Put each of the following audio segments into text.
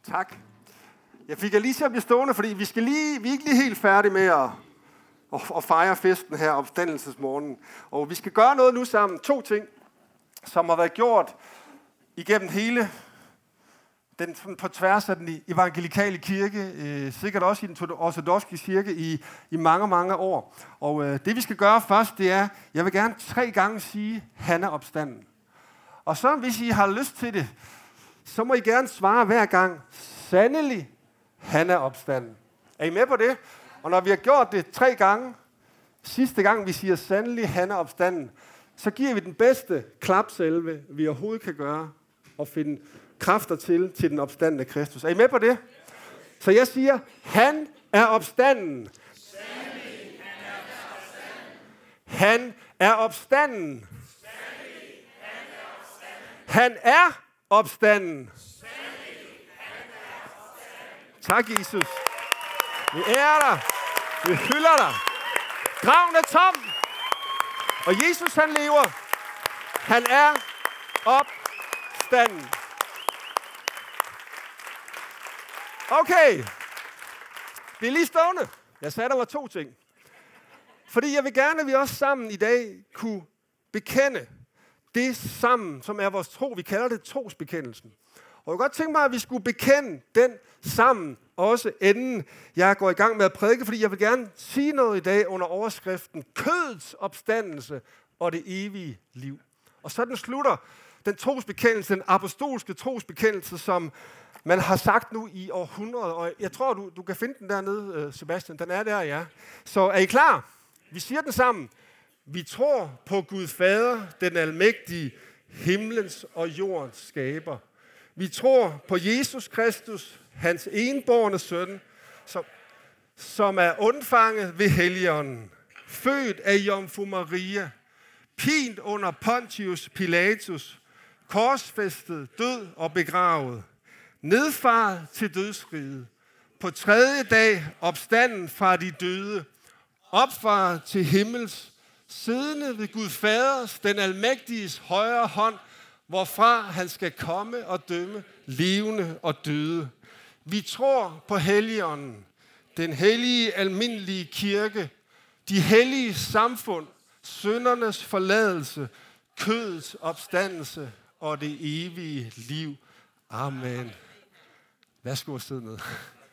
Tak. Jeg fik lige til at blive stående, fordi vi er ikke lige helt færdige med at fejre festen her opstandelsesmorgen. Og vi skal gøre noget nu sammen. 2 ting, som har været gjort igennem hele på tværs af den evangelikale kirke, sikkert også i den ortodokse kirke i mange, mange år. Og det vi skal gøre først, det er, jeg vil gerne 3 gange sige, han er opstanden. Og så hvis I har lyst til det, så må I gerne svare hver gang, sandelig, han er opstanden. Er I med på det? Og når vi har gjort det 3 gange, sidste gang vi siger, sandelig, han er opstanden, så giver vi den bedste klapsalve, vi overhovedet kan gøre, og finde kræfter til den opstandende Kristus. Er I med på det? Så jeg siger, han er opstanden. Sandelig, han er opstanden. Han er opstanden. Sandelig, han er opstanden. Han er opstanden. Sandelig, han er opstanden. Tak, Jesus. Vi ærer dig. Vi hylder dig. Graven er tom. Og Jesus, han lever. Han er opstanden. Okay. Vi er lige stående. Jeg sagde, der var 2 ting. Fordi jeg vil gerne, at vi også sammen i dag kunne bekende det sammen, som er vores tro. Vi kalder det trosbekendelsen. Og jeg kunne godt tænke mig, at vi skulle bekende den sammen, også inden jeg går i gang med at prædike, fordi jeg vil gerne sige noget i dag under overskriften kødets opstandelse og det evige liv. Og sådan slutter den trosbekendelse, den apostolske trosbekendelse, som man har sagt nu i århundreder. Og jeg tror, du kan finde den dernede, Sebastian. Den er der, ja. Så er I klar? Vi siger den sammen. Vi tror på Gud Fader, den almægtige, himlens og jordens skaber. Vi tror på Jesus Kristus, hans enbårne søn, som er undfanget ved Helligånden, født af Jomfru Maria, pint under Pontius Pilatus, korsfæstet, død og begravet, nedfaret til dødsriget, på 3. dag opstanden fra de døde, opfaret til himmels, siddende ved Gud Faders, den almægtiges højre hånd, hvorfra han skal komme og dømme levende og døde. Vi tror på Helligånden, den hellige almindelige kirke, de hellige samfund, syndernes forladelse, kødets opstandelse og det evige liv. Amen. Værsgo at sidde ned.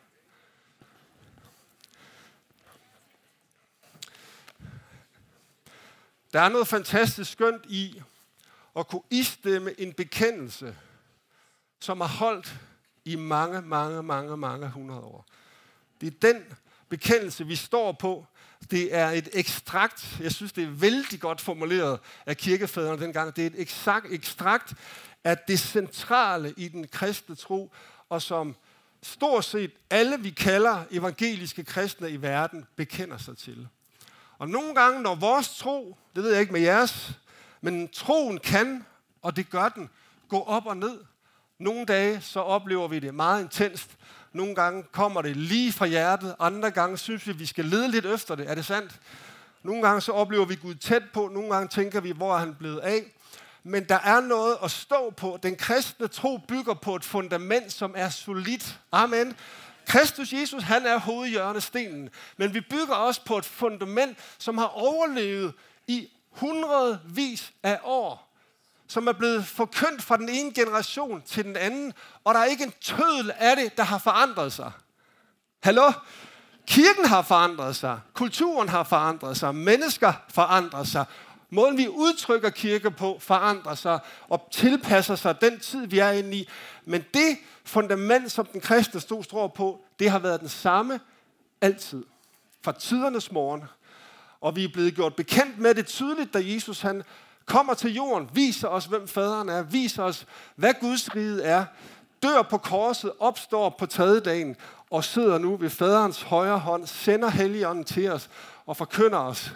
Der er noget fantastisk skønt i at kunne istemme en bekendelse, som har holdt i mange hundrede år. Det er den bekendelse, vi står på. Det er et ekstrakt, jeg synes, det er vældig godt formuleret af kirkefædrene dengang. Det er et ekstrakt af det centrale i den kristne tro, og som stort set alle, vi kalder evangeliske kristne i verden, bekender sig til. Og nogle gange, når vores tro, det ved jeg ikke med jeres, men troen kan, og det gør den, gå op og ned. Nogle dage, så oplever vi det meget intenst. Nogle gange kommer det lige fra hjertet. Andre gange synes vi skal lede lidt efter det. Er det sandt? Nogle gange så oplever vi Gud tæt på. Nogle gange tænker vi, hvor er han blevet af? Men der er noget at stå på. Den kristne tro bygger på et fundament, som er solidt. Amen. Kristus Jesus, han er hovedhjørnestenen. Men vi bygger også på et fundament, som har overlevet i hundredvis af år. Som er blevet forkyndt fra den ene generation til den anden. Og der er ikke en tøddel af det, der har forandret sig. Hallo? Kirken har forandret sig. Kulturen har forandret sig. Mennesker forandrer sig. Måden vi udtrykker kirke på forandrer sig og tilpasser sig den tid, vi er inde i. Men det fundament, som den kristne står på, det har været den samme altid. Fra tidernes morgen. Og vi er blevet gjort bekendt med det tydeligt, da Jesus han kommer til jorden, viser os, hvem faderen er, viser os, hvad Guds rige er, dør på korset, opstår på 3. dagen og sidder nu ved faderens højre hånd, sender Helligånden til os og forkynder os,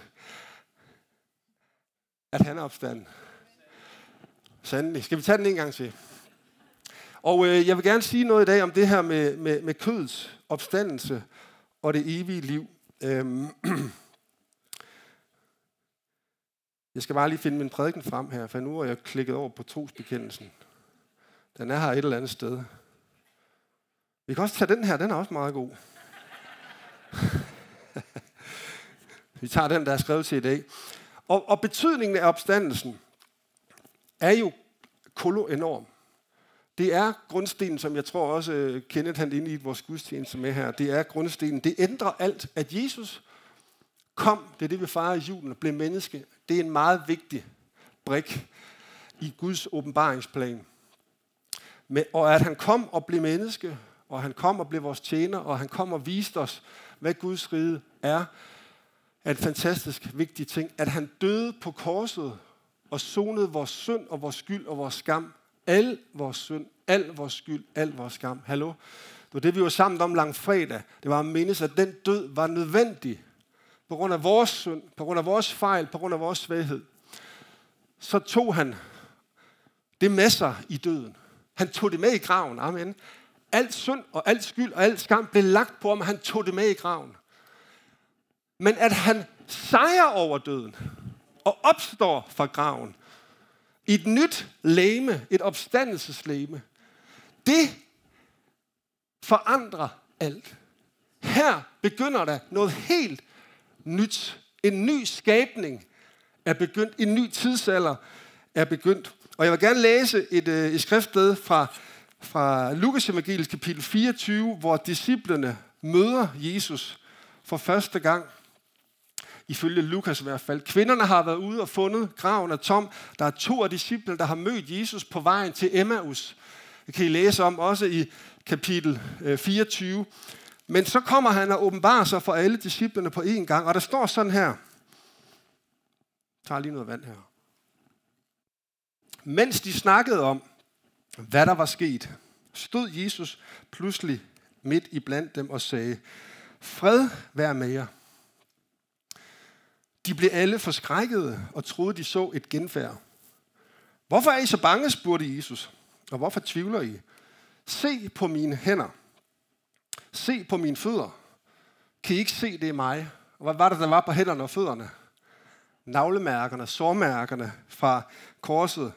at han er opstanden. Sandelig. Skal vi tage den en gang til? Og jeg vil gerne sige noget i dag om det her med kødets opstandelse og det evige liv. Jeg skal bare lige finde min prædiken frem her, for nu er jeg klikket over på trosbekendelsen. Den er her et eller andet sted. Vi kan også tage den her, den er også meget god. Vi tager den, der er skrevet til i dag. Og betydningen af opstandelsen er jo enorm. Det er grundstenen, som jeg tror også Kenneth han inde i vores gudstjeneste med her. Det er grundstenen. Det ændrer alt, at Jesus kom, det er det, vi fejrer i julen, og blev menneske. Det er en meget vigtig brik i Guds åbenbaringsplan. Og at han kom og blev menneske, og han kom og blev vores tjener, og han kom og viste os, hvad Guds rige er en fantastisk vigtig ting. At han døde på korset og sonede vores synd og vores skyld og vores skam. Al vores synd, al vores skyld, al vores skam. Hallo? Det var det, vi var sammen om langfredag. Det var at mindes, at den død var nødvendig. På grund af vores synd, på grund af vores fejl, på grund af vores svaghed. Så tog han det med sig i døden. Han tog det med i graven. Amen. Alt synd og alt skyld og alt skam blev lagt på ham, og han tog det med i graven. Men at han sejrer over døden og opstår fra graven i et nyt legeme, et opstandelseslegeme, det forandrer alt. Her begynder der noget helt nyt. En ny skabning er begyndt. En ny tidsalder er begyndt. Og jeg vil gerne læse et skriftsted fra Lukas evangeliet kapitel 24, hvor disciplene møder Jesus for første gang. Ifølge Lukas i hvert fald. Kvinderne har været ude og fundet, graven er tom. Der er 2 af disciplene, der har mødt Jesus på vejen til Emmaus. Det kan I læse om også i kapitel 24. Men så kommer han og åbenbarer sig for alle disciplene på én gang. Og der står sådan her. Jeg tager lige noget vand her. Mens de snakkede om, hvad der var sket, stod Jesus pludselig midt i blandt dem og sagde, fred vær med jer. De blev alle forskrækkede og troede, de så et genfærd. Hvorfor er I så bange, spurgte Jesus, og hvorfor tvivler I? Se på mine hænder. Se på mine fødder. Kan I ikke se, det er mig? Og hvad var det, der var på hænderne og fødderne? Navlemærkerne, sårmærkerne fra korset.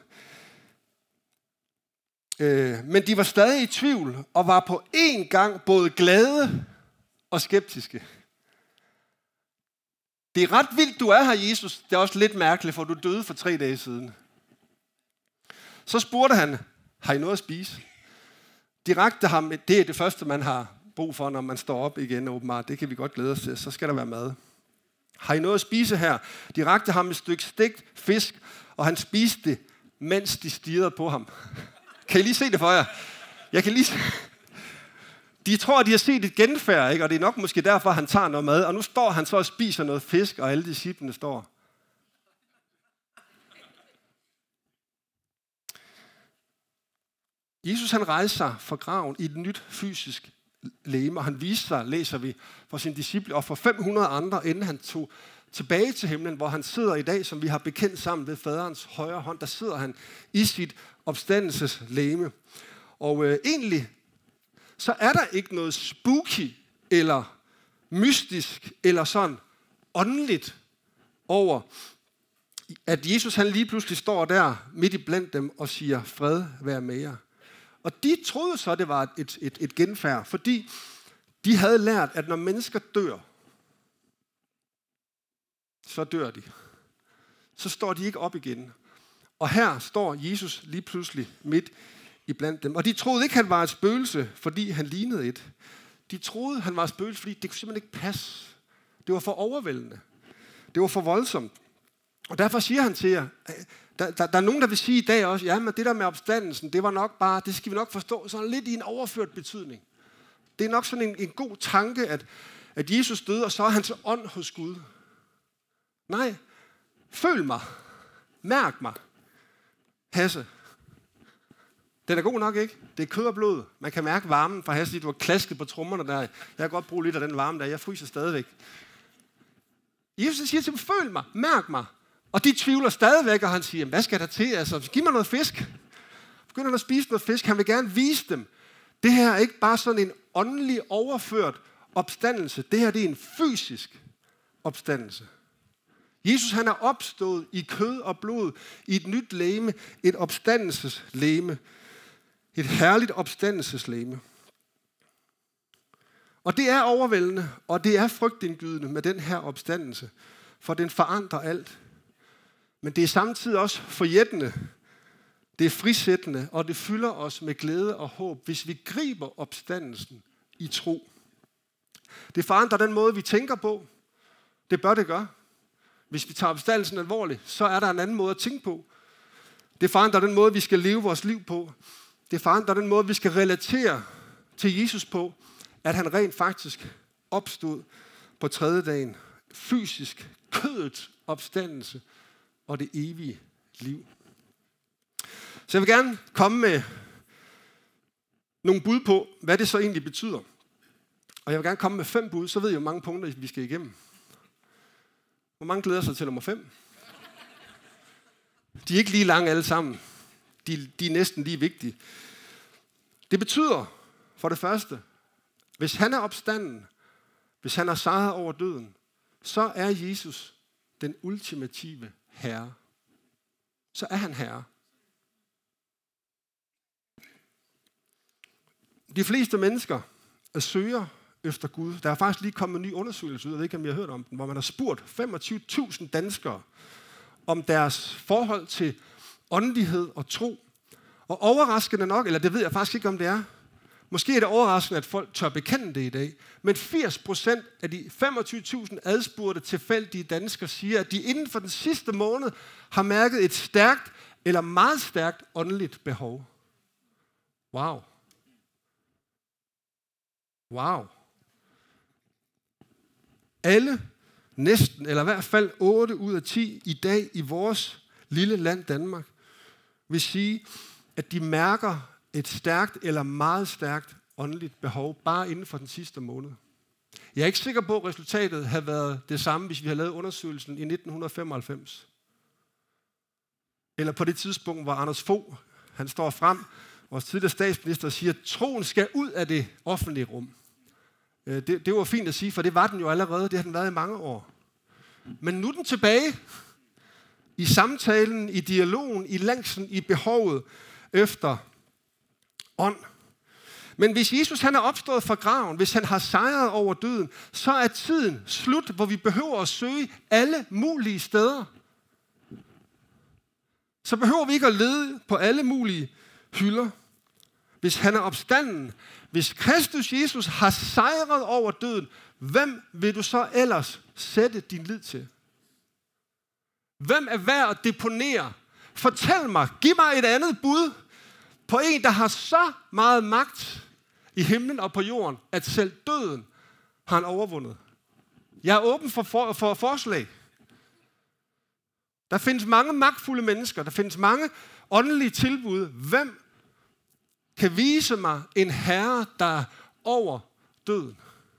Men de var stadig i tvivl, og var på én gang både glade og skeptiske. Det er ret vildt, du er her, Jesus. Det er også lidt mærkeligt, for du døde for 3 dage siden. Så spurgte han, har I noget at spise? De rakte ham, det er det første, man har brug for, når man står op igen åbenbart. Det kan vi godt glæde os til, så skal der være mad. Har I noget at spise her? De rakte ham et stykke stegt fisk, og han spiste det, mens de stirrede på ham. Kan I lige se det for jer? Jeg kan lige se. De tror, at de har set et genfærd, ikke? Og det er nok måske derfor, han tager noget mad. Og nu står han så og spiser noget fisk, og alle disciplene står. Jesus han rejste sig fra graven i et nyt fysisk legeme, og han viste sig, læser vi, for sine disciple og for 500 andre, inden han tog tilbage til himlen, hvor han sidder i dag, som vi har bekendt sammen ved faderens højre hånd. Der sidder han i sit opstandelseslegeme. Og egentlig så er der ikke noget spooky eller mystisk eller sådan åndeligt over, at Jesus han lige pludselig står der midt i blandt dem og siger, fred vær med jer. Og de troede så, det var et genfærd, fordi de havde lært, at når mennesker dør, så dør de. Så står de ikke op igen. Og her står Jesus lige pludselig midt i blandt dem. Og de troede ikke, han var et spøgelse, fordi han lignede et. De troede, han var et spøgelse, fordi det kunne simpelthen ikke passe. Det var for overvældende. Det var for voldsomt. Og derfor siger han til jer, der er nogen, der vil sige i dag også, ja, men det der med opstandelsen, det var nok bare, det skal vi nok forstå, sådan lidt i en overført betydning. Det er nok sådan en god tanke, at Jesus døde, og så er hans ånd hos Gud. Nej, føl mig. Mærk mig. Hasse. Den er god nok, ikke? Det er kød og blod. Man kan mærke varmen fra Hasse, du har klasket på trommerne der. Jeg kan godt bruge lidt af den varme der. Jeg fryser stadigvæk. Jesus siger til dem, føl mig, mærk mig. Og de tvivler stadigvæk, og han siger, hvad skal der til? Altså, giv mig noget fisk. Begynder han at spise noget fisk. Han vil gerne vise dem. Det her er ikke bare sådan en åndelig overført opstandelse. Det her det er en fysisk opstandelse. Jesus han er opstået i kød og blod, i et nyt legeme, et opstandelseslegeme. Et herligt opstandelseslegeme. Og det er overvældende, og det er frygtindgydende med den her opstandelse, for den forandrer alt. Men det er samtidig også forjættende, det er frisættende, og det fylder os med glæde og håb, hvis vi griber opstandelsen i tro. Det forandrer den måde, vi tænker på. Det bør det gøre. Hvis vi tager opstandelsen alvorligt, så er der en anden måde at tænke på. Det forandrer den måde, vi skal leve vores liv på. Det forandrer den måde, vi skal relatere til Jesus på, at han rent faktisk opstod på tredje dagen. Fysisk, kødets opstandelse og det evige liv. Så jeg vil gerne komme med nogle bud på, hvad det så egentlig betyder. Og jeg vil gerne komme med 5 bud, så ved jeg, hvor mange punkter vi skal igennem. Hvor mange glæder sig til nummer 5? De er ikke lige lange alle sammen. De er næsten lige vigtige. Det betyder, for det første, hvis han er opstanden, hvis han har sejret over døden, så er Jesus den ultimative herre. Så er han herre. De fleste mennesker søger efter Gud. Der er faktisk lige kommet en ny undersøgelse ud, jeg ved ikke, om I har hørt om den, hvor man har spurgt 25.000 danskere om deres forhold til åndelighed og tro. Og overraskende nok, eller det ved jeg faktisk ikke, om det er, måske er det overraskende, at folk tør bekende det i dag, men 80% af de 25.000 adspurgte tilfældige danskere siger, at de inden for den sidste måned har mærket et stærkt eller meget stærkt åndeligt behov. Wow. Wow. Alle, næsten, eller i hvert fald 8 ud af 10 i dag i vores lille land Danmark, vil sige, at de mærker et stærkt eller meget stærkt åndeligt behov bare inden for den sidste måned. Jeg er ikke sikker på, at resultatet havde været det samme, hvis vi havde lavet undersøgelsen i 1995. Eller på det tidspunkt, hvor Anders Fogh, han står frem, vores tidligere statsminister, siger, at troen skal ud af det offentlige rum. Det var fint at sige, for det var den jo allerede. Det har den været i mange år. Men nu er den tilbage i samtalen, i dialogen, i længslen, i behovet efter ånd. Men hvis Jesus han er opstået fra graven, hvis han har sejret over døden, så er tiden slut, hvor vi behøver at søge alle mulige steder. Så behøver vi ikke at lede på alle mulige hylder. Hvis han er opstanden, hvis Kristus Jesus har sejret over døden, hvem vil du så ellers sætte din lid til? Hvem er værd at deponere? Fortæl mig, giv mig et andet bud på en, der har så meget magt i himlen og på jorden, at selv døden har han overvundet. Jeg er åben for forslag. Der findes mange magtfulde mennesker, der findes mange åndelige tilbud. Hvem kan vise mig en herre, der er over døden?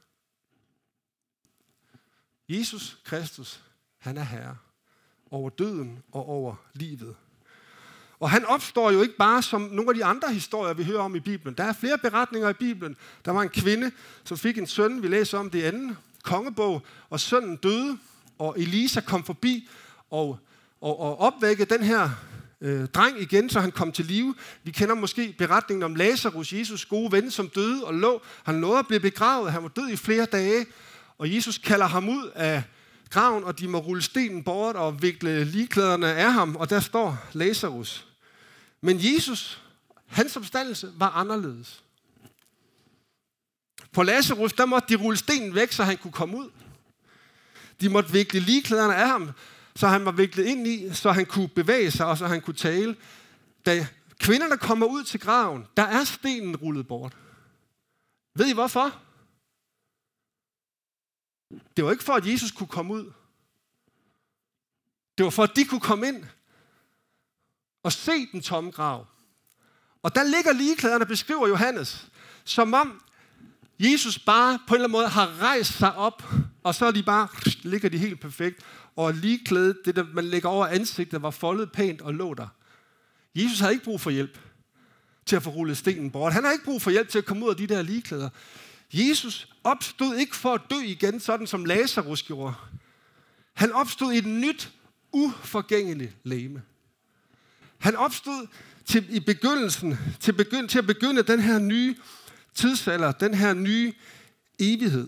Jesus Kristus, han er herre over døden og over livet. Og han opstår jo ikke bare som nogle af de andre historier, vi hører om i Bibelen. Der er flere beretninger i Bibelen. Der var en kvinde, som fik en søn. Vi læser om det i anden kongebog. Og sønnen døde, og Elisa kom forbi og opvækkede den her dreng igen, så han kom til live. Vi kender måske beretningen om Lazarus, Jesus gode ven, som døde og lå. Han nåede at blive begravet. Han var død i flere dage. Og Jesus kalder ham ud af graven, og de må rulle stenen bort og vikle ligklæderne af ham, og der står Lazarus. Men Jesus, hans opstandelse var anderledes. På Lazarus, der måtte de rulle stenen væk, så han kunne komme ud. De måtte vikle ligklæderne af ham, så han var viklet ind i, så han kunne bevæge sig, og så han kunne tale. Da kvinderne kommer ud til graven, der er stenen rullet bort. Ved I hvorfor? Det var ikke for, at Jesus kunne komme ud. Det var for, at de kunne komme ind og se den tomme grav. Og der ligger ligeklæderne, beskriver Johannes, som om Jesus bare på en eller anden måde har rejst sig op, og så ligger de helt perfekt, og ligeklædet, det der man lægger over ansigtet, var foldet pænt og lå der. Jesus havde ikke brug for hjælp til at få rullet stenen bort. Han har ikke brug for hjælp til at komme ud af de der ligeklæder. Jesus opstod ikke for at dø igen, sådan som Lazarus gjorde. Han opstod i et nyt, uforgængeligt legeme. Han opstod til at begynde den her nye tidsalder, den her nye evighed.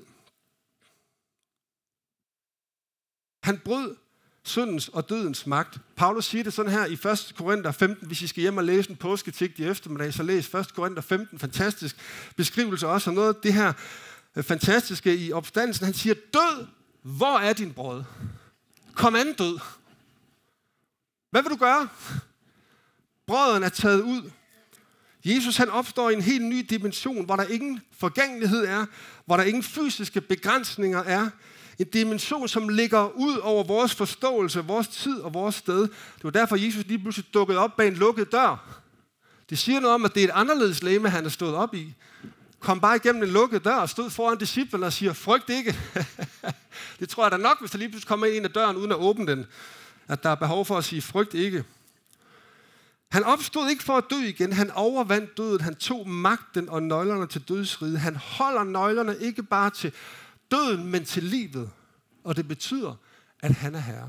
Han brød syndens og dødens magt. Paulus siger det sådan her i 1. Korinther 15. Hvis I skal hjem og læse en påsketekst i eftermiddag, så læs 1. Korinther 15. Fantastisk beskrivelse også af noget af det her fantastiske i opstandelsen. Han siger, død, hvor er din brød? Kom an, død. Hvad vil du gøre? Brøden er taget ud. Jesus han opstår i en helt ny dimension, hvor der ingen forgængelighed er, hvor der ingen fysiske begrænsninger er. En dimension, som ligger ud over vores forståelse, vores tid og vores sted. Det var derfor, Jesus lige pludselig dukkede op bag en lukket dør. Det siger noget om, at det er et anderledes legeme, han er stået op i. Kom bare igennem en lukket dør og stod foran disciplene og siger, frygt ikke. Det tror jeg da nok, hvis der lige pludselig kommer ind af døren, uden at åbne den, at der er behov for at sige, frygt ikke. Han opstod ikke for at dø igen. Han overvandt døden. Han tog magten og nøglerne til dødsriget. Han holder nøglerne ikke bare til døden, men til livet. Og det betyder, at han er herre.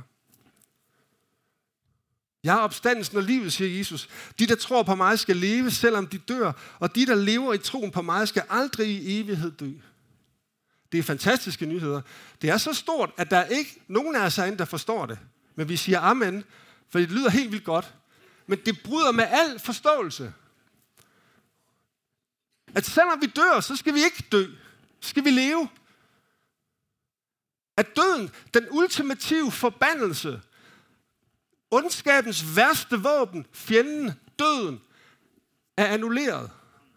Jeg er opstandelsen og livet, siger Jesus. De, der tror på mig, skal leve, selvom de dør. Og de, der lever i troen på mig, skal aldrig i evighed dø. Det er fantastiske nyheder. Det er så stort, at der er ikke nogen af os herinde, der forstår det. Men vi siger amen, for det lyder helt vildt godt. Men det bryder med al forståelse. At selvom vi dør, så skal vi ikke dø. Så skal vi leve. At døden, den ultimative forbandelse, ondskabens værste våben, fjenden, døden, er annulleret.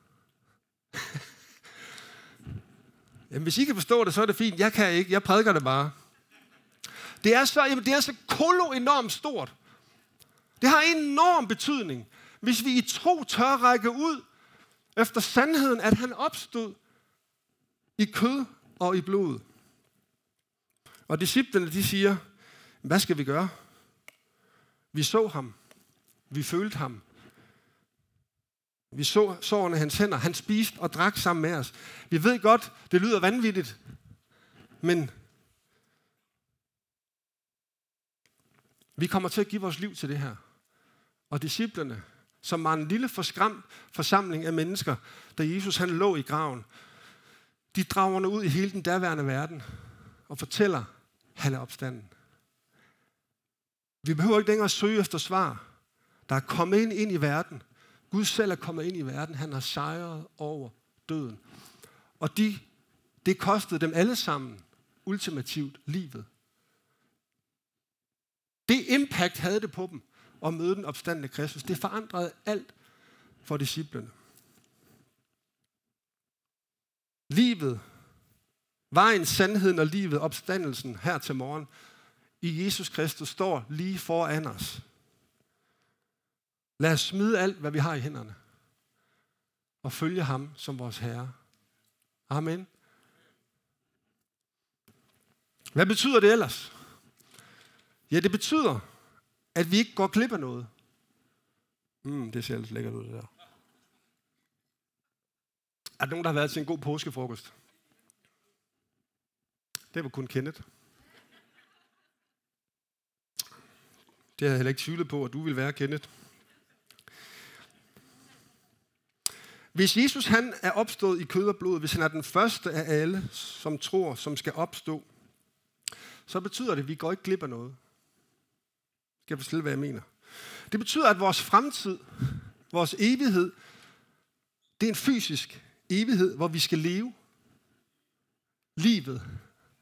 Jamen, hvis I kan forstå det, så er det fint. Jeg kan ikke. Jeg prædiker det bare. Det er så enormt stort. Det har en enorm betydning, hvis vi i tro tør række ud efter sandheden, at han opstod i kød og i blod. Og disciplene, de siger, hvad skal vi gøre? Vi så ham. Vi følte ham. Vi så sårene i hans hænder. Han spiste og drak sammen med os. Vi ved godt, det lyder vanvittigt, men vi kommer til at give vores liv til det her. Og disciplene, som var en lille forskræmt forsamling af mennesker, da Jesus han lå i graven, de drager ud i hele den derværende verden og fortæller, han er opstanden. Vi behøver ikke længere søge efter svar. Der er kommet ind i verden. Gud selv er kommet ind i verden. Han har sejret over døden. Og det kostede dem alle sammen ultimativt livet. Det impact havde det på dem at møde den opstandne Kristus. Det forandrede alt for disciplene. Livet, vejen, sandheden og livet, opstandelsen her til morgen, i Jesus Kristus står lige foran os. Lad os smide alt, hvad vi har i hænderne, og følge ham som vores Herre. Amen. Hvad betyder det ellers? Ja, det betyder, at vi ikke går glip af noget. Det ser lidt lækkert ud, det der. Er der nogen, der har været til en god påskefrokost? Det var kun Kenneth. Det havde jeg heller ikke tvivlet på, at du ville være, Kenneth. Hvis Jesus han er opstået i kød og blod, hvis han er den første af alle, som tror, som skal opstå, så betyder det, at vi går ikke glip af noget. Skal jeg forstå, hvad jeg mener? Det betyder, at vores fremtid, vores evighed, det er en fysisk evighed, hvor vi skal leve livet.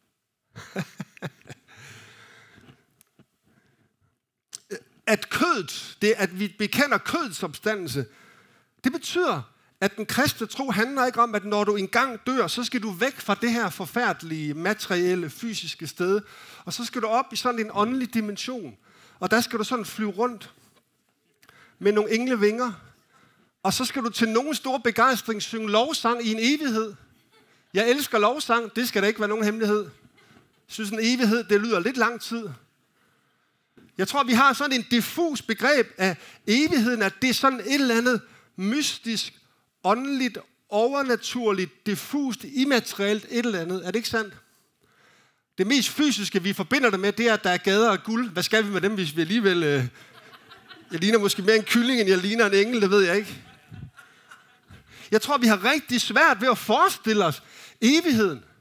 At kødet, det at vi bekender kødets opstandelse, det betyder, at den kristne tro handler ikke om, at når du engang dør, så skal du væk fra det her forfærdelige, materielle, fysiske sted, og så skal du op i sådan en åndelig dimension. Og der skal du sådan flyve rundt med nogle englevinger, og så skal du til nogen stor begejstring synge lovsang i en evighed. Jeg elsker lovsang, det skal der ikke være nogen hemmelighed. Jeg synes, en evighed, det lyder lidt lang tid. Jeg tror, vi har sådan en diffus begreb af evigheden, at det er sådan et eller andet mystisk, åndeligt, overnaturligt, diffust, immaterielt et eller andet. Er det ikke sandt? Det mest fysiske, vi forbinder det med, det er, at der er gader af guld. Hvad skal vi med dem, hvis vi alligevel... Jeg ligner måske mere en kylling, end jeg ligner en engel, det ved jeg ikke. Jeg tror, vi har rigtig svært ved at forestille os evigheden.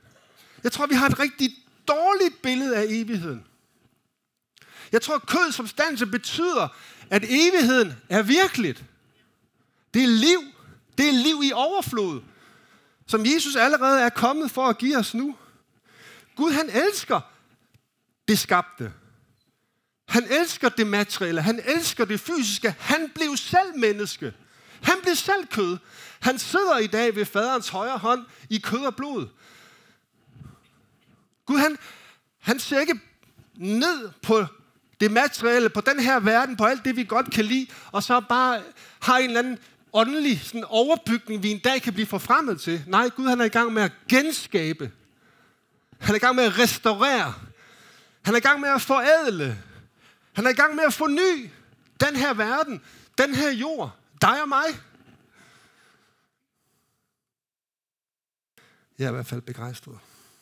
Jeg tror, vi har et rigtig dårligt billede af evigheden. Jeg tror, at kødets substans betyder, at evigheden er virkeligt. Det er liv. Det er liv i overflod, som Jesus allerede er kommet for at give os nu. Gud, han elsker det skabte. Han elsker det materielle. Han elsker det fysiske. Han blev selv menneske. Han blev selv kød. Han sidder i dag ved faderens højre hånd i kød og blod. Gud, han ser ikke ned på det materielle, på den her verden, på alt det, vi godt kan lide, og så bare har en eller anden åndelig sådan overbygning, vi en dag kan blive forfremmet til. Nej, Gud, han er i gang med at genskabe. Han er i gang med at restaurere. Han er i gang med at forædle. Han er i gang med at forny den her verden, den her jord, dig og mig. Jeg er i hvert fald begejstret.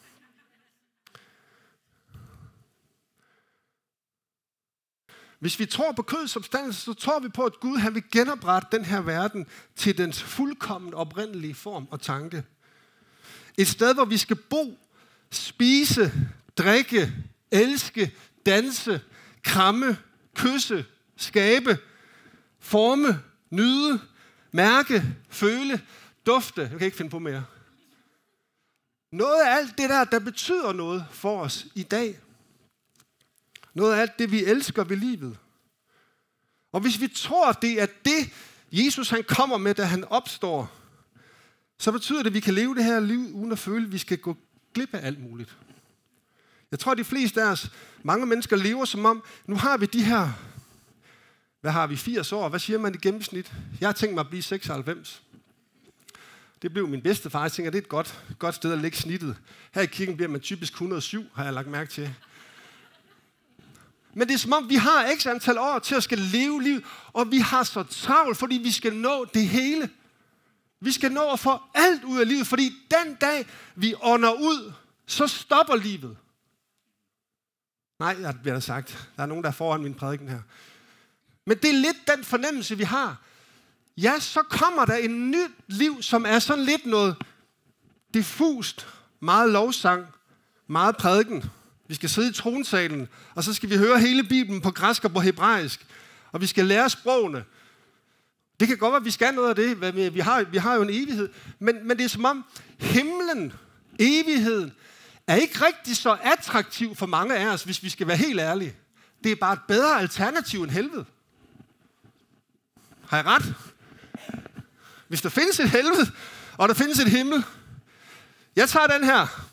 Hvis vi tror på kødets substans, så tror vi på, at Gud han vil genoprette den her verden til dens fuldkommen oprindelige form og tanke. Et sted, hvor vi skal bo, spise, drikke, elske, danse, kramme, kysse, skabe, forme, nyde, mærke, føle, dufte. Jeg kan ikke finde på mere. Noget af alt det der betyder noget for os i dag. Noget af alt det, vi elsker ved livet. Og hvis vi tror, det er det, Jesus han kommer med, da han opstår, så betyder det, at vi kan leve det her liv, uden at føle, at vi skal gå glip af alt muligt. Jeg tror, at de fleste af os, mange mennesker lever som om, nu har vi de her, hvad har vi, 80 år? Hvad siger man i gennemsnit? Jeg har tænkt mig at blive 96. Det blev min bedstefar. Jeg tænker, det er et godt sted at lægge snittet. Her i kirken bliver man typisk 107, har jeg lagt mærke til. Men det er som om, vi har x antal år til at skal leve livet, og vi har så travlt, fordi vi skal nå det hele. Vi skal nå at få alt ud af livet, fordi den dag, vi ånder ud, så stopper livet. Nej, jeg bliver sagt. Der er nogen, der er foran min prædiken her. Men det er lidt den fornemmelse, vi har. Ja, så kommer der en nyt liv, som er sådan lidt noget diffust, meget lovsang, meget prædiken. Vi skal sidde i tronsalen, og så skal vi høre hele Bibelen på græsk og på hebraisk. Og vi skal lære sprogene. Det kan godt være, at vi skal noget af det. Vi har jo en evighed. Men det er som om himlen, evigheden, er ikke rigtig så attraktiv for mange af os, hvis vi skal være helt ærlige. Det er bare et bedre alternativ end helvede. Har jeg ret? Hvis der findes et helvede, og der findes et himmel. Jeg tager den her.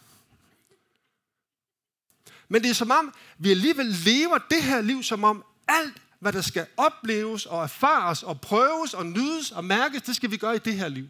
Men det er som om, vi alligevel lever det her liv, som om alt, hvad der skal opleves og erfares og prøves og nydes og mærkes, det skal vi gøre i det her liv.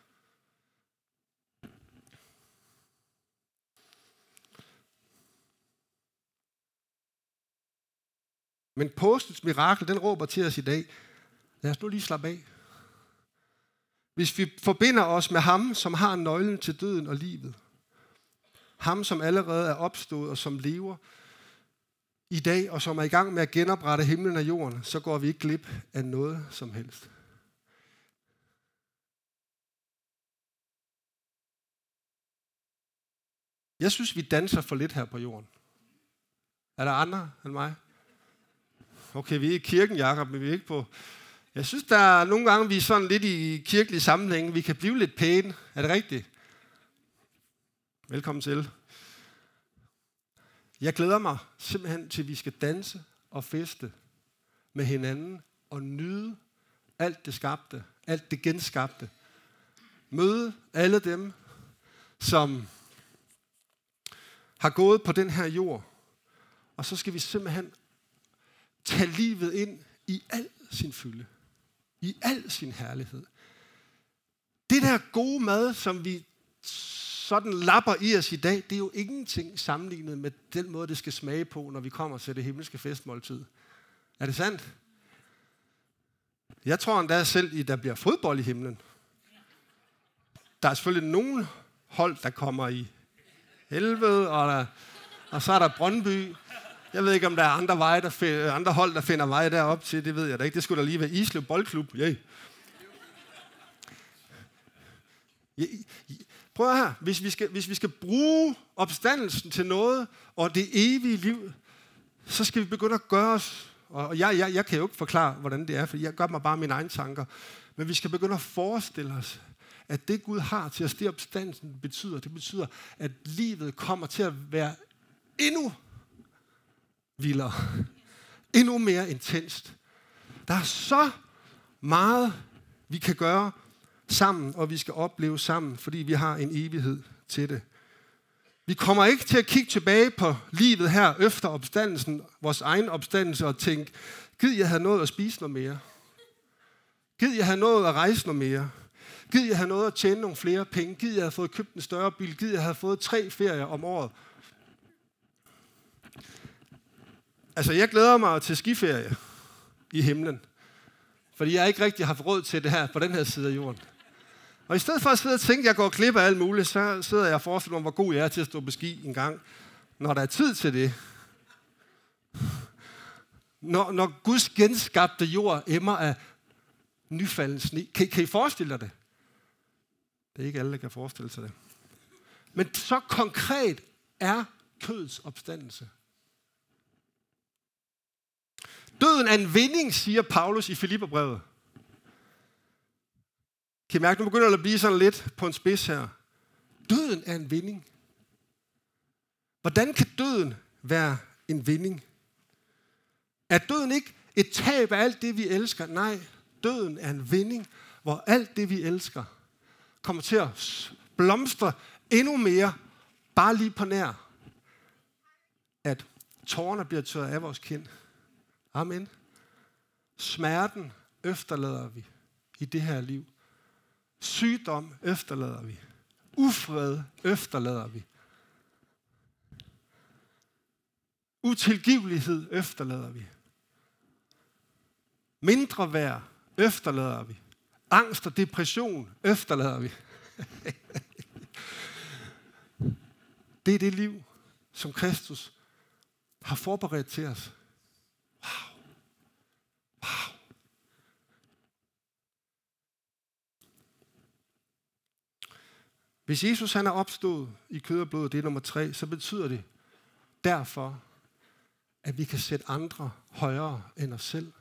Men påskens mirakel, den råber til os i dag. Lad os nu lige slappe af. Hvis vi forbinder os med ham, som har nøglen til døden og livet. Ham, som allerede er opstået og som lever i dag, og som er i gang med at genoprette himlen og jorden, så går vi ikke glip af noget som helst. Jeg synes, vi danser for lidt her på jorden. Er der andre end mig? Okay, vi er i kirken, Jakob, men vi er ikke på... Jeg synes, der er nogle gange, vi er sådan lidt i kirkelig sammenhæng. Vi kan blive lidt pæne. Er det rigtigt? Velkommen til. Jeg glæder mig simpelthen til, at vi skal danse og feste med hinanden og nyde alt det skabte, alt det genskabte. Møde alle dem, som har gået på den her jord. Og så skal vi simpelthen tage livet ind i al sin fylde. I al sin herlighed. Det der gode mad, som vi sådan lapper i os i dag, det er jo ingenting sammenlignet med den måde, det skal smage på, når vi kommer til det himmelske festmåltid. Er det sandt? Jeg tror endda selv, der bliver fodbold i himlen. Der er selvfølgelig nogle hold, der kommer i helvede, og så er der Brøndby. Jeg ved ikke, om der er andre hold, der finder veje derop til. Det ved jeg da ikke. Det skulle da lige være Islev Boldklub. Yeah. prøv her, hvis vi skal bruge opstandelsen til noget, og det evige liv, så skal vi begynde at gøre os, og jeg kan jo ikke forklare, hvordan det er, for jeg gør mig bare mine egne tanker, men vi skal begynde at forestille os, at det Gud har til os, det opstandelsen betyder, det betyder, at livet kommer til at være endnu vildere, endnu mere intenst. Der er så meget, vi kan gøre sammen, og vi skal opleve sammen, fordi vi har en evighed til det. Vi kommer ikke til at kigge tilbage på livet her efter opstandelsen, vores egen opstandelse, og tænke, gid jeg havde noget at spise noget mere. Gid jeg havde noget at rejse noget mere. Gid jeg havde noget at tjene nogle flere penge. Gid jeg havde fået købt en større bil. Gid jeg havde fået 3 ferier om året. Altså, jeg glæder mig til skiferie i himlen. Fordi jeg ikke rigtig har haft råd til det her på den her side af jorden. Og i stedet for at sidde og tænke, at jeg går glip af alt muligt, så sidder jeg og forestiller mig, hvor god jeg er til at stå på ski en gang, når der er tid til det. Når Guds genskabte jord emmer af nyfalden sne. Kan I forestille dig det? Det er ikke alle, der kan forestille sig det. Men så konkret er kødets opstandelse. Døden er en vinding, siger Paulus i Filipperbrevet. Kan I mærke, nu begynder det at blive sådan lidt på en spids her. Døden er en vinding. Hvordan kan døden være en vinding? Er døden ikke et tab af alt det, vi elsker? Nej, døden er en vinding, hvor alt det, vi elsker, kommer til at blomstre endnu mere, bare lige på nær, at tårerne bliver tørret af vores kind. Amen. Smerten efterlader vi i det her liv. Sygdom efterlader vi. Ufred efterlader vi. Utilgivelighed efterlader vi. Mindre værd efterlader vi. Angst og depression efterlader vi. Det er det liv, som Kristus har forberedt til os. Wow. Wow. Hvis Jesus han er opstået i kød og blod, det er nummer 3, så betyder det derfor, at vi kan sætte andre højere end os selv.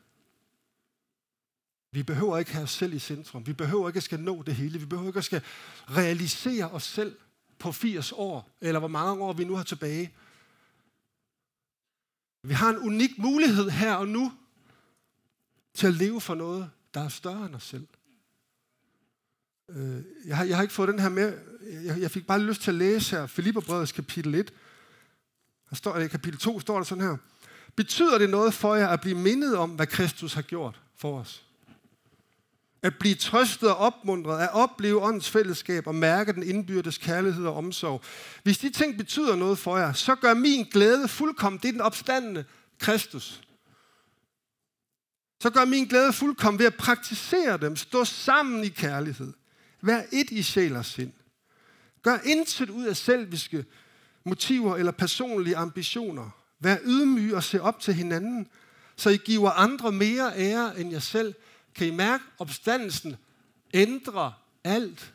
Vi behøver ikke have os selv i centrum. Vi behøver ikke at skal nå det hele. Vi behøver ikke at skal realisere os selv på 80 år, eller hvor mange år vi nu har tilbage. Vi har en unik mulighed her og nu til at leve for noget, der er større end os selv. Jeg har ikke fået den her med. Jeg fik bare lyst til at læse her Filipperbrevets kapitel 1. Der står, i kapitel 2 står der sådan her. Betyder det noget for jer at blive mindet om, hvad Kristus har gjort for os? At blive trøstet og opmuntret, at opleve åndens fællesskab og mærke den indbyrdes kærlighed og omsorg. Hvis de ting betyder noget for jer, så gør min glæde fuldkommen. Det er den opstandende Kristus. Så gør min glæde fuldkommen ved at praktisere dem. Stå sammen i kærlighed. Vær et i sjæl og sind. Gør intet ud af selviske motiver eller personlige ambitioner. Vær ydmyg og se op til hinanden, så I giver andre mere ære end jer selv. Kan I mærke, opstandelsen ændrer alt.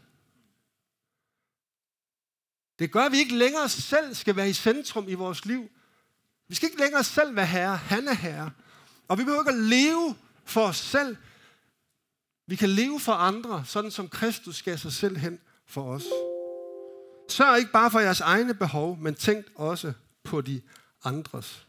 Det gør, at vi ikke længere selv skal være i centrum i vores liv. Vi skal ikke længere selv være herre. Han er herre. Og vi behøver ikke at leve for os selv. Vi kan leve for andre, sådan som Kristus gav sig selv hen for os. Sørg ikke bare for jeres egne behov, men tænk også på de andres.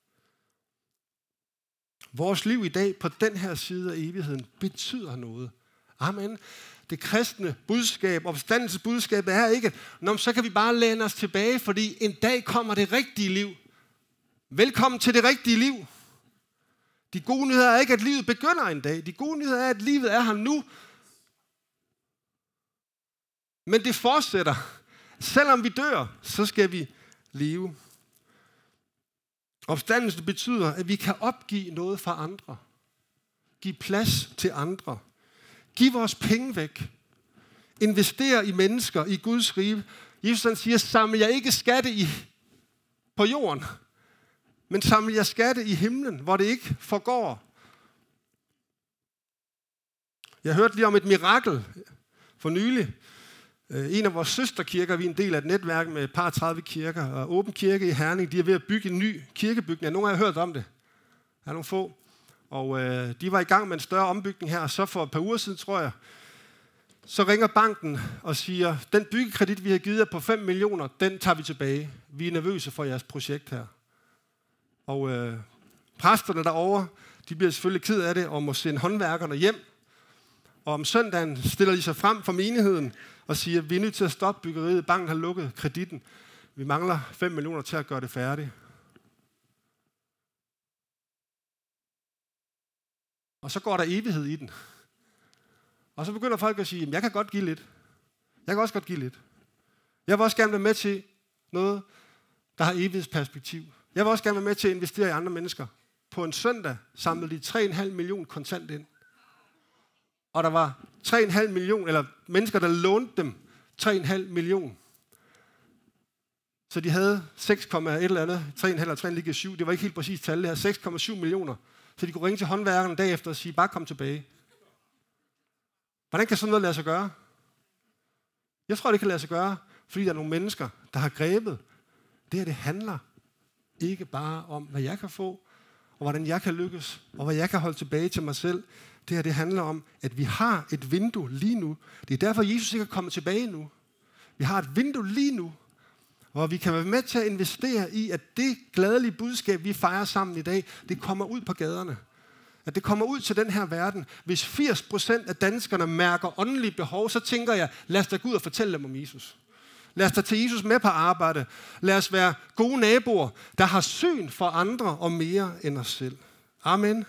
Vores liv i dag på den her side af evigheden betyder noget. Amen. Det kristne budskab, opstandelsesbudskabet er ikke, så kan vi bare læne os tilbage, fordi en dag kommer det rigtige liv. Velkommen til det rigtige liv. De gode nyheder er ikke, at livet begynder en dag. De gode nyheder er, at livet er her nu. Men det fortsætter. Selvom vi dør, så skal vi leve. Opstandelsen betyder, at vi kan opgive noget for andre. Give plads til andre. Giv vores penge væk. Investere i mennesker, i Guds rige. Jesus siger, samle jer ikke skatte på jorden, men samle jer skatte i himlen, hvor det ikke forgår. Jeg hørte lige om et mirakel for nylig. En af vores søsterkirker, vi er en del af et netværk med et par 30 kirker, og Åben Kirke i Herning, de er ved at bygge en ny kirkebygning. Nogle af jer har hørt om det. Der er nogle få. Og de var i gang med en større ombygning her, og så for et par uger siden, tror jeg, så ringer banken og siger, den byggekredit, vi har givet jer på 5 millioner, den tager vi tilbage. Vi er nervøse for jeres projekt her. Og præsterne derovre, de bliver selvfølgelig ked af det og må sende håndværkerne hjem. Og om søndagen stiller de sig frem for menigheden og siger, vi er nødt til at stoppe byggeriet. Banken har lukket kreditten. Vi mangler 5 millioner til at gøre det færdigt. Og så går der evighed i den. Og så begynder folk at sige, jeg kan godt give lidt. Jeg kan også godt give lidt. Jeg vil også gerne være med til noget, der har evighedsperspektiv. Jeg vil også gerne være med til at investere i andre mennesker. På en søndag samlede de 3,5 millioner kontant ind. Og der var 3,5 millioner, eller mennesker, der lånte dem 3,5 millioner. Så de havde 6,1 eller andet, 3,5 eller 3,7, det var ikke helt præcis tal, det her 6,7 millioner. Så de kunne ringe til håndværkeren dag efter og sige, bare kom tilbage. Hvordan kan sådan noget lade sig gøre? Jeg tror, det kan lade sig gøre, fordi der er nogle mennesker, der har grebet. Det her, det handler ikke bare om, hvad jeg kan få, og hvordan jeg kan lykkes, og hvad jeg kan holde tilbage til mig selv. Det her, det handler om, at vi har et vindue lige nu. Det er derfor, Jesus ikke er kommet tilbage nu. Vi har et vindue lige nu, hvor vi kan være med til at investere i, at det glædelige budskab, vi fejrer sammen i dag, det kommer ud på gaderne. At det kommer ud til den her verden. Hvis 80% af danskerne mærker åndelige behov, så tænker jeg, lad os da gå ud og fortælle dem om Jesus. Lad os da tage Jesus med på arbejde. Lad os være gode naboer, der har syn for andre og mere end os selv. Amen.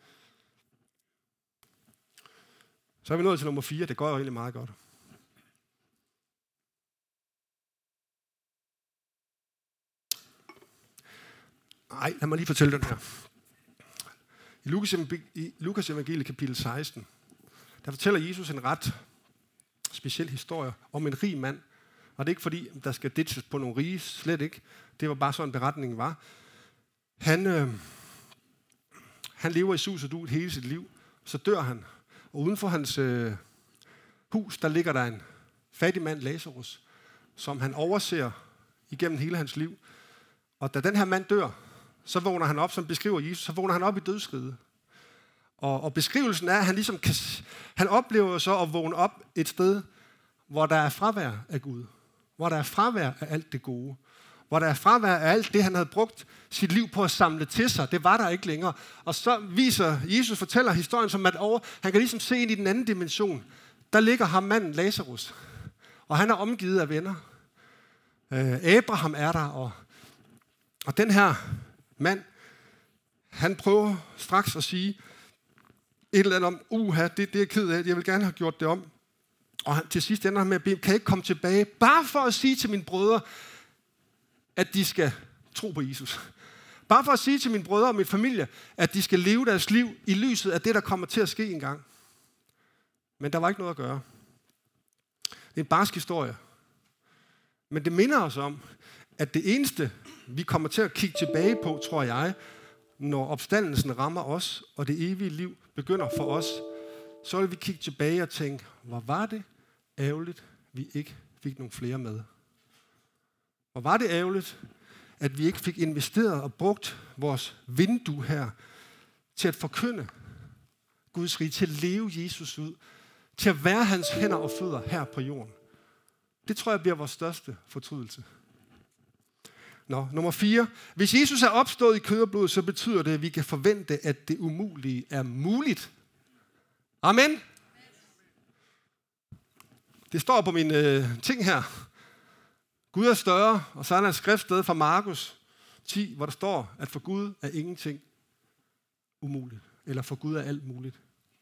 Så er vi nået til nummer 4. Det går jo egentlig meget godt. Nej, lad mig lige fortælle den her. I Lukas evangeliet kapitel 16, der fortæller Jesus en ret speciel historie om en rig mand. Og det er ikke fordi, der skal ditches på nogle rige, slet ikke. Det var bare sådan, beretningen var. Han lever i sus og dus hele sit liv, så dør han. Og uden for hans hus, der ligger der en fattig mand, Lazarus, som han overser igennem hele hans liv. Og da den her mand dør, så vågner han op, som beskriver Jesus, så vågner han op i dødsriget. Og beskrivelsen er, at han ligesom han oplever så at vågne op et sted, hvor der er fravær af Gud. Hvor der er fravær af alt det gode. Hvor der er fravær af alt det, han havde brugt sit liv på at samle til sig. Det var der ikke længere. Og så fortæller historien som, at han kan ligesom se ind i den anden dimension. Der ligger ham manden Lazarus. Og han er omgivet af venner. Abraham er der, og den her mand, han prøver straks at sige et eller andet om, det er jeg ked af, jeg vil gerne have gjort det om. Og til sidst ender han med at bede, kan jeg ikke komme tilbage, bare for at sige til mine brødre, at de skal tro på Jesus. Bare for at sige til mine brødre og min familie, at de skal leve deres liv i lyset af det, der kommer til at ske engang. Men der var ikke noget at gøre. Det er en barsk historie. Men det minder os om, at det eneste, vi kommer til at kigge tilbage på, tror jeg, når opstandelsen rammer os, og det evige liv begynder for os, så vil vi kigge tilbage og tænke, hvor var det ærgerligt, vi ikke fik nogle flere med. Hvor var det ærgerligt, at vi ikke fik investeret og brugt vores vindue her til at forkynde Guds rige, til at leve Jesus ud, til at være hans hænder og fødder her på jorden. Det tror jeg bliver vores største fortrydelse. Nummer 4. Hvis Jesus er opstået i kød og blod, så betyder det, at vi kan forvente, at det umulige er muligt. Amen. Det står på min ting her. Gud er større, og så er der et skriftsted fra Markus 10, hvor der står, at for Gud er ingenting umuligt. Eller for Gud er alt muligt.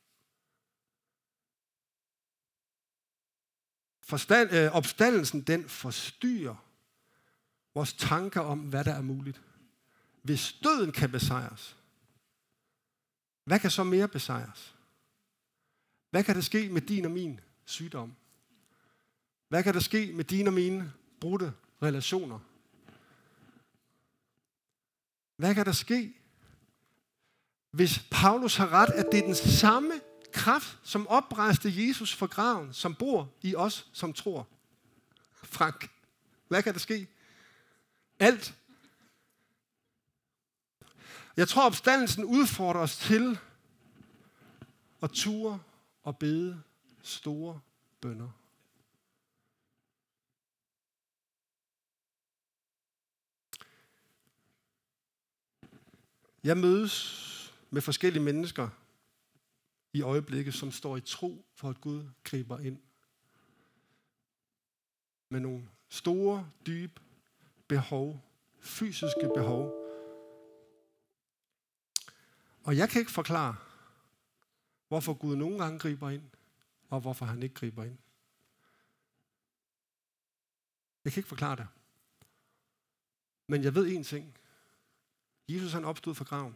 Opstandelsen, den forstyrrer vores tanker om, hvad der er muligt. Hvis døden kan besejres, hvad kan så mere besejres? Hvad kan der ske med din og min sygdom? Hvad kan der ske med dine og mine brudte relationer? Hvad kan der ske, hvis Paulus har ret, at det er den samme kraft, som oprejste Jesus fra graven, som bor i os, som tror? Frank, hvad kan der ske? Alt. Jeg tror, opstandelsen udfordrer os til at ture og bede store bønner. Jeg mødes med forskellige mennesker i øjeblikket, som står i tro for, at Gud griber ind. Med nogle store, dybe behov, fysiske behov. Og jeg kan ikke forklare, hvorfor Gud nogle gange griber ind, og hvorfor han ikke griber ind. Jeg kan ikke forklare det. Men jeg ved én ting. Jesus han opstod fra graven.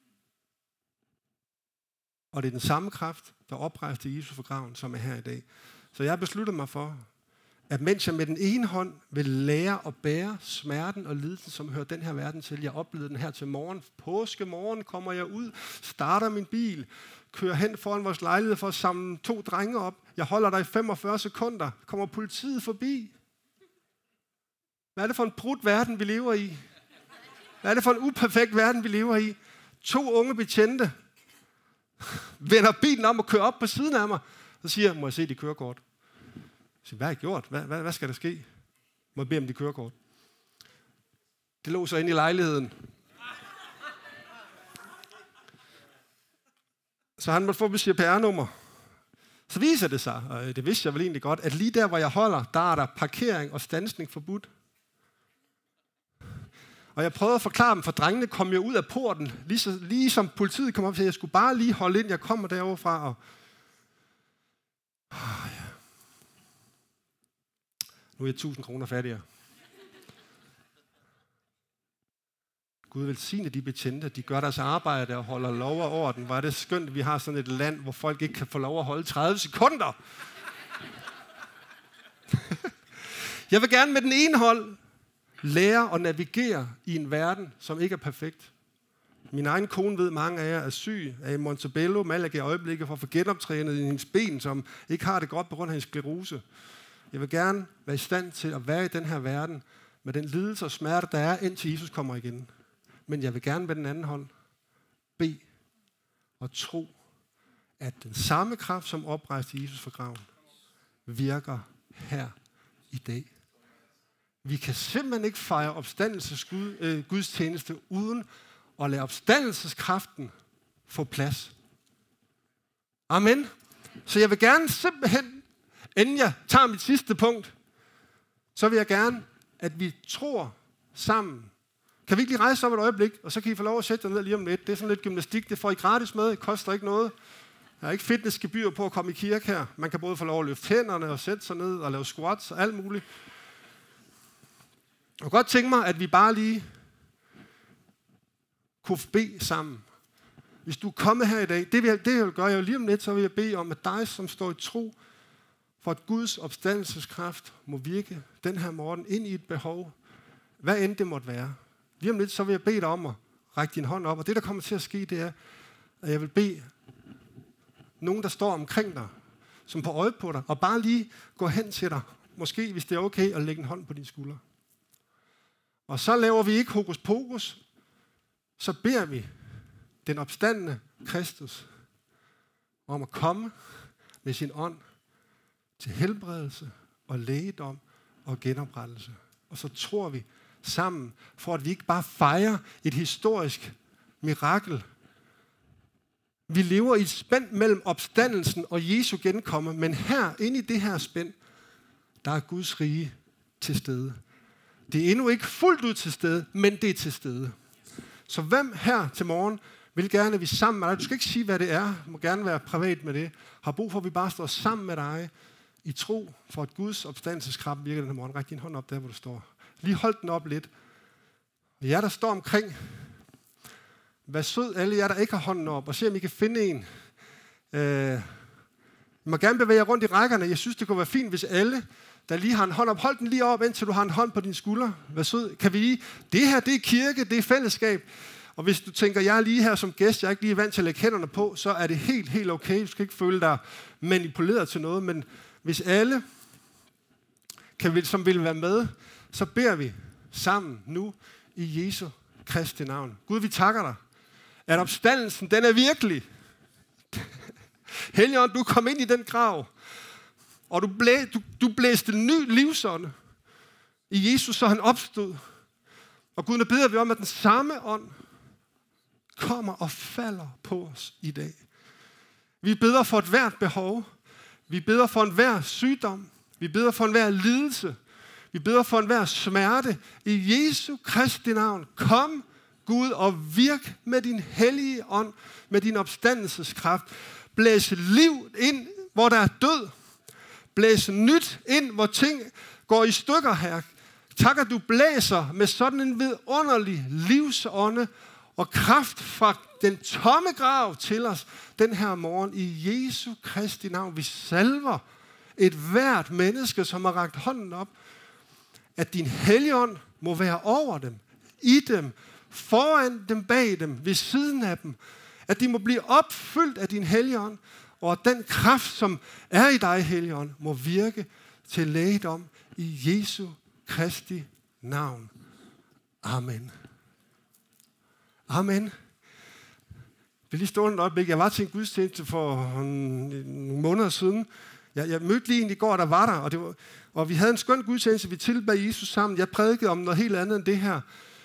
Og det er den samme kraft, der oprejste Jesus fra graven, som er her i dag. Så jeg beslutter mig for, at mens jeg med den ene hånd vil lære at bære smerten og lidelsen, som hører den her verden til. Jeg oplevede den her til morgen. Påskemorgen kommer jeg ud, starter min bil, kører hen foran vores lejlighed for at samle 2 drenge op. Jeg holder der i 45 sekunder. Kommer politiet forbi. Hvad er det for en brudt verden, vi lever i? Hvad er det for en uperfekt verden, vi lever i? 2 unge betjente vender bilen om og kører op på siden af mig. Så siger jeg, må jeg se dit kørekort? Så hvad har jeg gjort? Hvad skal der ske? Må jeg bede om dit kørekort? Det lå så inde i lejligheden. Så han måtte få mit CPR-nummer. Så viser det sig, og det vidste jeg vel egentlig godt, at lige der, hvor jeg holder, der er der parkering og standsning forbudt. Og jeg prøvede at forklare dem, for drengene kom jo ud af porten, lige som politiet kom op, så jeg skulle bare lige holde ind, jeg kommer derovre fra. Og ja. Nu er jeg 1000 kroner fattigere. Gud velsigne de betjente, de gør deres arbejde og holder lov og orden. Hvor er det skønt, at vi har sådan et land, hvor folk ikke kan få lov at holde 30 sekunder. Jeg vil gerne med den ene hånd lære at navigere i en verden, som ikke er perfekt. Min egen kone ved, mange af jer er syg, er i Montebello, Malaga i øjeblikket for at få genoptrænet i hendes ben, som ikke har det godt på grund af hendes sklerose. Jeg vil gerne være i stand til at være i den her verden med den lidelse og smerte, der er, indtil Jesus kommer igen. Men jeg vil gerne med den anden hånd bede og tro, at den samme kraft, som oprejste Jesus fra graven, virker her i dag. Vi kan simpelthen ikke fejre opstandelsesgudstjeneste uden at lade opstandelseskraften få plads. Amen. Så jeg vil gerne simpelthen, inden jeg tager mit sidste punkt, så vil jeg gerne, at vi tror sammen. Kan vi ikke lige rejse op et øjeblik, og så kan I få lov at sætte jer ned lige om lidt. Det er sådan lidt gymnastik, det får I gratis med, det koster ikke noget. Der er ikke fitnessgebyr på at komme i kirke her. Man kan både få lov at løfte hænderne og sætte sig ned og lave squats og alt muligt. Jeg kunne godt tænke mig, at vi bare lige kunne bede sammen. Hvis du er kommet her i dag, det jeg vil gøre, jeg lige om lidt, så vil jeg bede om, at dig, som står i tro, for at Guds opstandelseskraft må virke den her morgen ind i et behov, hvad end det måtte være. Lige om lidt, så vil jeg bede dig om at række din hånd op, og det, der kommer til at ske, det er, at jeg vil bede nogen, der står omkring dig, som på øje på dig, og bare lige gå hen til dig, måske, hvis det er okay, at lægge en hånd på din skulder. Og så laver vi ikke hokus pokus, så beder vi den opstandne Kristus om at komme med sin ånd til helbredelse og lægedom og genoprettelse. Og så tror vi sammen, for at vi ikke bare fejrer et historisk mirakel. Vi lever i et spænd mellem opstandelsen og Jesu genkomme, men her, inde i det her spænd, der er Guds rige til stede. Det er endnu ikke fuldt ud til stede, men det er til stede. Så hvem her til morgen vil gerne, at vi sammen med dig, du skal ikke sige, hvad det er, du må gerne være privat med det, har brug for, at vi bare står sammen med dig i tro, for at Guds opstandelseskraft virker den her morgen. Ræk din hånd op der, hvor du står. Lige hold den op lidt. Og jer, der står omkring, vær sød, alle jer, der ikke har hånden op, og se, om I kan finde en. I må gerne bevæge jer rundt i rækkerne. Jeg synes, det kunne være fint, hvis alle, der lige har en hånd op, hold den lige op, indtil du har en hånd på din skulder. Vær sød. Kan vi lige? Det her, det er kirke, det er fællesskab. Og hvis du tænker, jeg er lige her som gæst, jeg er ikke lige vant til at lægge hænderne på, så er det helt okay. Du skal ikke føle dig manipuleret til noget, men hvis alle som vil være med, så beder vi sammen nu i Jesu Kristi navn. Gud, vi takker dig, at opstandelsen, den er virkelig. Helligånd, du kom ind i den grav, og du blæste en ny livsånde i Jesus, så han opstod. Og Gud, nu beder vi om, at den samme ånd kommer og falder på os i dag. Vi beder for et hvert behov. Vi beder for enhver sygdom. Vi beder for enhver lidelse. Vi beder for enhver smerte. I Jesu Kristi navn, kom Gud og virk med din hellige ånd, med din opstandelseskraft. Blæs liv ind, hvor der er død. Blæs nyt ind, hvor ting går i stykker, Herre. Tak, at du blæser med sådan en vidunderlig livsånde og kraft fra den tomme grav til os den her morgen i Jesu Kristi navn. Vi salver et hvert menneske, som har rakt hånden op, at din Helligånd må være over dem, i dem, foran dem, bag dem, ved siden af dem. At de må blive opfyldt af din Helligånd, og at den kraft, som er i dig, Helligånd, må virke til lægedom i Jesu Kristi navn. Amen. Amen. Vi lige stå et øjeblik. Jeg var til en gudstjeneste for nogle måneder siden. Jeg mødte lige en i går, der var der, og vi havde en skøn gudstjeneste. Vi tilbad Jesus sammen. Jeg prædikede om noget helt andet end det her.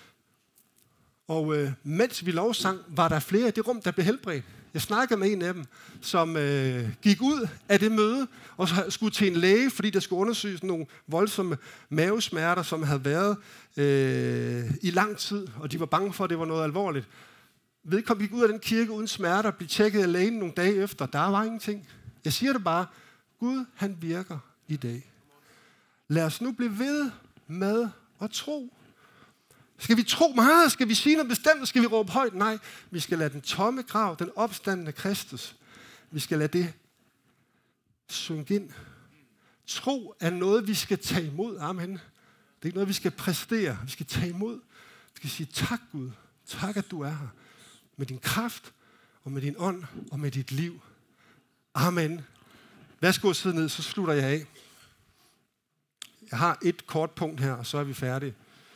Og mens vi lovsang, var der flere i det rum, der blev helbredt. Jeg snakkede med en af dem, som gik ud af det møde og skulle til en læge, fordi der skulle undersøges nogle voldsomme mavesmerter, som havde været i lang tid, og de var bange for, at det var noget alvorligt. Vedkommende gik ud af den kirke uden smerter, blev tjekket af lægen nogle dage efter. Der var ingenting. Jeg siger det bare. Gud, han virker i dag. Lad os nu blive ved med at tro. Skal vi tro meget? Skal vi sige noget bestemt? Skal vi råbe højt? Nej, vi skal lade den tomme grav, den opstandende Kristus, vi skal lade det synge ind. Tro er noget, vi skal tage imod. Amen. Det er ikke noget, vi skal præstere. Vi skal tage imod. Vi skal sige, tak Gud. Tak, at du er her. Med din kraft, og med din ånd, og med dit liv. Amen. Værsgo at sidde ned, så slutter jeg af. Jeg har et kort punkt her, og så er vi færdige.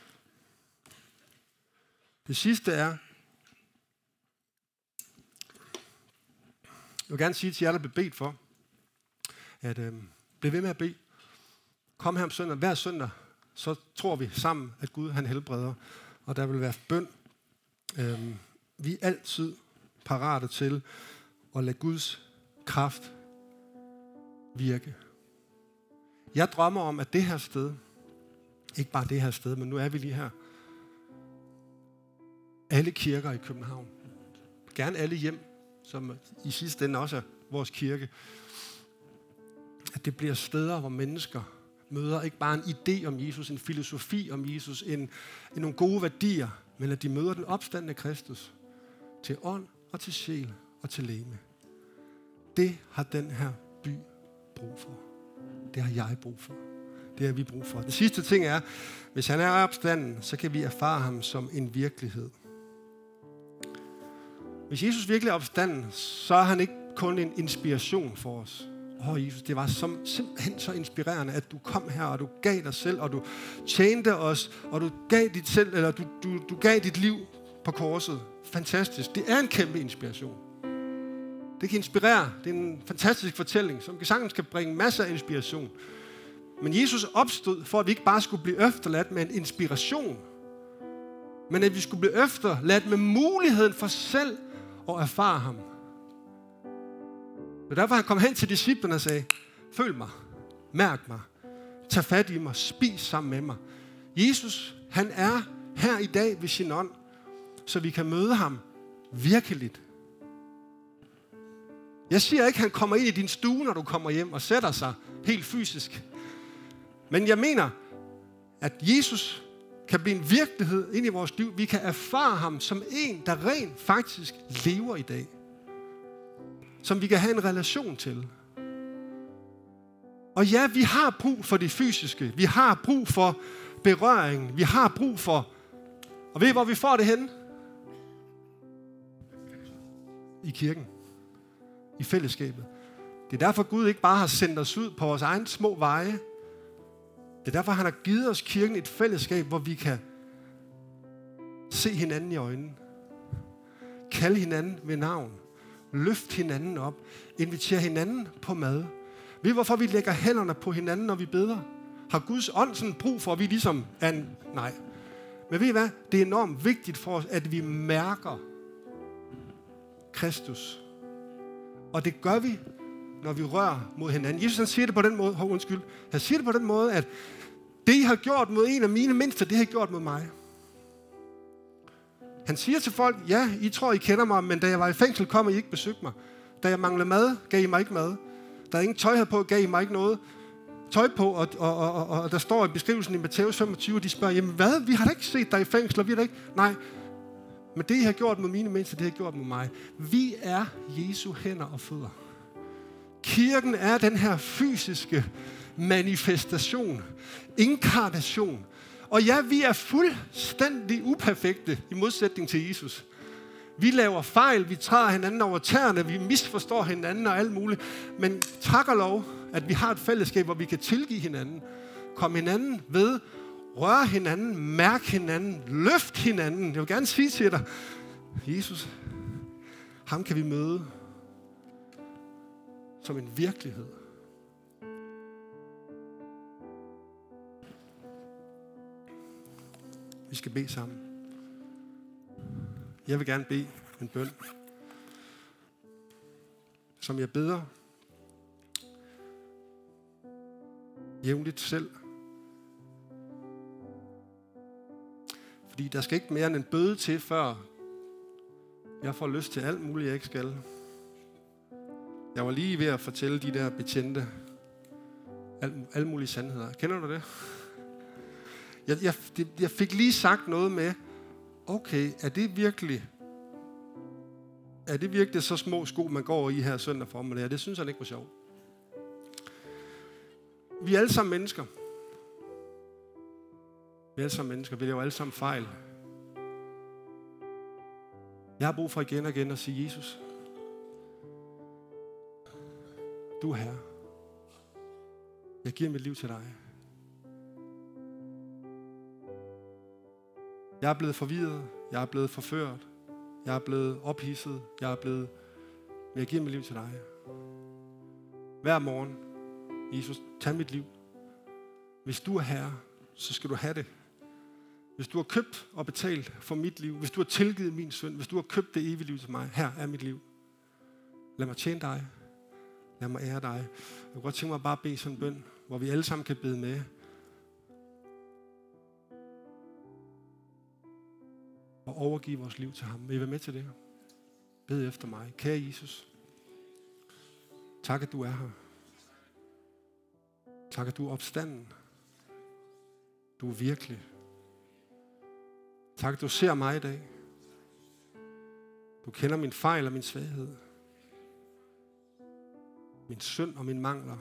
Det sidste er, jeg vil gerne sige til jer, der bliver bedt for, at bliv ved med at bede. Kom her om søndag. Hver søndag, så tror vi sammen, at Gud han helbreder, og der vil være bøn. Vi er altid parate til at lade Guds kraft virke. Jeg drømmer om, at det her sted, ikke bare det her sted, men nu er vi lige her, alle kirker i København, gerne alle hjem, som i sidste ende også er vores kirke, at det bliver steder, hvor mennesker møder ikke bare en idé om Jesus, en filosofi om Jesus, nogle gode værdier, men at de møder den opstandne Kristus til ånd og til sjæl og til legeme. Det har den her by brug for. Det har jeg brug for. Det har vi brug for. Den sidste ting er, hvis han er opstanden, så kan vi erfare ham som en virkelighed. Hvis Jesus virkelig er opstanden, så er han ikke kun en inspiration for os. Jesus, det var simpelthen så inspirerende, at du kom her, og du gav dig selv, og du tjente os, og du gav dit selv, eller du gav dit liv på korset. Fantastisk. Det er en kæmpe inspiration. Det kan inspirere. Det er en fantastisk fortælling, som sagtens kan bringe masser af inspiration. Men Jesus opstod, for at vi ikke bare skulle blive efterladt med en inspiration, men at vi skulle blive efterladt med muligheden for selv at erfare ham. Det er derfor, han kom hen til disciplerne og sagde, følg mig, mærk mig, tag fat i mig, spis sammen med mig. Jesus, han er her i dag ved sin ånd, så vi kan møde ham virkeligt. Jeg siger ikke, at han kommer ind i din stue, når du kommer hjem og sætter sig helt fysisk. Men jeg mener, at Jesus kan blive en virkelighed ind i vores liv. Vi kan erfare ham som en, der rent faktisk lever i dag. Som vi kan have en relation til. Og ja, vi har brug for det fysiske. Vi har brug for berøring. Vi har brug for... Og ved I, hvor vi får det henne? I kirken. I fællesskabet. Det er derfor, Gud ikke bare har sendt os ud på vores egne små veje. Det Det er derfor, han har givet os kirken et fællesskab, hvor vi kan se hinanden i øjnene. Kalde hinanden ved navn. Løft hinanden op. Invitere hinanden på mad. Ved I, hvorfor vi lægger hænderne på hinanden, når vi beder? Har Guds ånd sådan brug for, at vi ligesom er en... Nej. Men ved I hvad? Det er enormt vigtigt for os, at vi mærker Kristus. Og det gør vi, når vi rører mod hinanden. Jesus han siger det på den måde, han siger det på den måde, at det I har gjort mod en af mine mindste, det har I gjort mod mig. Han siger til folk, ja, I tror I kender mig, men da jeg var i fængsel, kom I ikke besøgte mig. Da jeg manglede mad, gav I mig ikke mad. Da jeg ingen tøj havde på, gav I mig ikke noget tøj på, og der står i beskrivelsen i Matthæus 25, de spørger, jamen hvad, vi har da ikke set dig i fængsel, og vi har da ikke... Nej, men det I har gjort mod mine mindste, det har I gjort mod mig. Vi er Jesu hænder og fødder. Kirken er den her fysiske manifestation, inkarnation. Og ja, vi er fuldstændig uperfekte i modsætning til Jesus. Vi laver fejl, vi træder hinanden over tæerne, vi misforstår hinanden og alt muligt. Men tak og lov, at vi har et fællesskab, hvor vi kan tilgive hinanden, komme hinanden ved, røre hinanden, mærke hinanden, løft hinanden. Jeg vil gerne sige til dig, Jesus, ham kan vi møde som en virkelighed. Vi skal bede sammen. Jeg vil gerne bede en bøn, som jeg beder jævnligt selv. Fordi der skal ikke mere end en bøde til, før jeg får lyst til alt muligt, jeg ikke skal. Jeg var lige ved at fortælle de der betjente alle mulige sandheder. Kender du det? Jeg fik lige sagt noget med, okay, er det virkelig så små sko, man går i her søndag formiddag? Det synes han ikke var sjovt. Vi er alle sammen mennesker. Vi laver alle sammen fejl. Jeg har brug for igen og igen at sige, Jesus, du er Herre. Jeg giver mit liv til dig. Jeg er blevet forvirret. Jeg er blevet forført. Jeg er blevet ophidset. Men jeg giver mit liv til dig. Hver morgen, Jesus, tag mit liv. Hvis du er Herre, så skal du have det. Hvis du har købt og betalt for mit liv, hvis du har tilgivet min synd, hvis du har købt det evige liv til mig, her er mit liv. Lad mig tjene dig. Lad mig ære dig. Jeg kunne godt tænke mig at bare bede sådan en bøn, hvor vi alle sammen kan bede med. Og overgive vores liv til ham. Vil I være med til det? Bed efter mig. Kære Jesus. Tak, at du er her. Tak, at du er opstanden. Du er virkelig. Tak, at du ser mig i dag. Du kender min fejl og min svaghed. Min synd og mine mangler.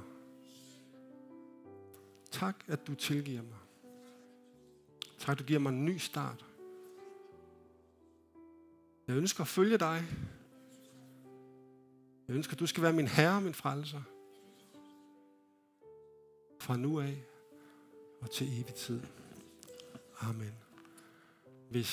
Tak, at du tilgiver mig. Tak, at du giver mig en ny start. Jeg ønsker at følge dig. Jeg ønsker, at du skal være min herre og min frelser. Fra nu af og til evig tid. Amen. Hvis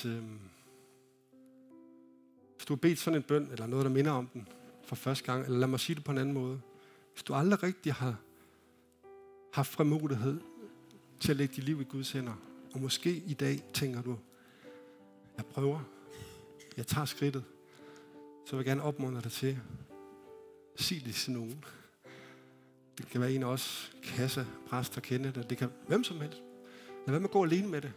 du har bedt sådan en bøn, eller noget, der minder om den for første gang, eller lad mig sige det på en anden måde. Hvis du aldrig rigtig har haft frimodighed til at lægge dit liv i Guds hænder, og måske i dag tænker du, jeg prøver, jeg tager skridtet, så vil jeg gerne opmuntre dig til, sig det til nogen. Det kan være en af os, kasse, præster, kende det, det kan hvem som helst. Lad være med at gå alene med det.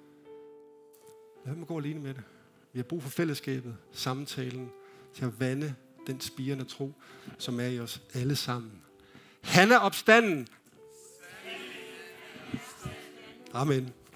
Vi har brug for fællesskabet, samtalen, til at vande den spirende tro, som er i os alle sammen. Han er opstanden. Amen.